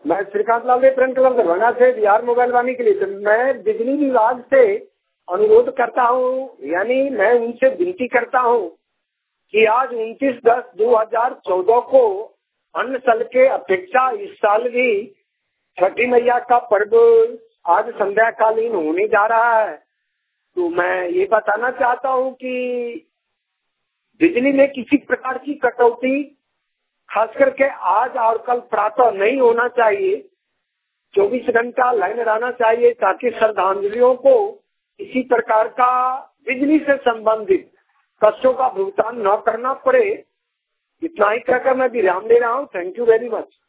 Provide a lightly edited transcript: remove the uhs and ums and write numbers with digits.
मैं श्रीकांत लाल प्रेम कलर दरभंगा से बिहार मोबाइल वाणी के लिए। तो मैं बिजली विभाग से अनुरोध करता हूँ, यानी मैं उनसे विनती करता हूँ कि आज 29/10/2014 को अन्य साल के अपेक्षा इस साल भी छठी मैया का पर्व आज संध्या कालीन होने जा रहा है। तो मैं ये बताना चाहता हूँ कि बिजली में किसी प्रकार की कटौती खास करके आज और कल प्रातः नहीं होना चाहिए। 24 घंटा लाइन रहना चाहिए ताकि श्रद्धांजलियों को किसी प्रकार का बिजली से संबंधित कष्टों का भुगतान न करना पड़े। इतना ही कहकर मैं विराम दे रहा हूँ। Thank you very much.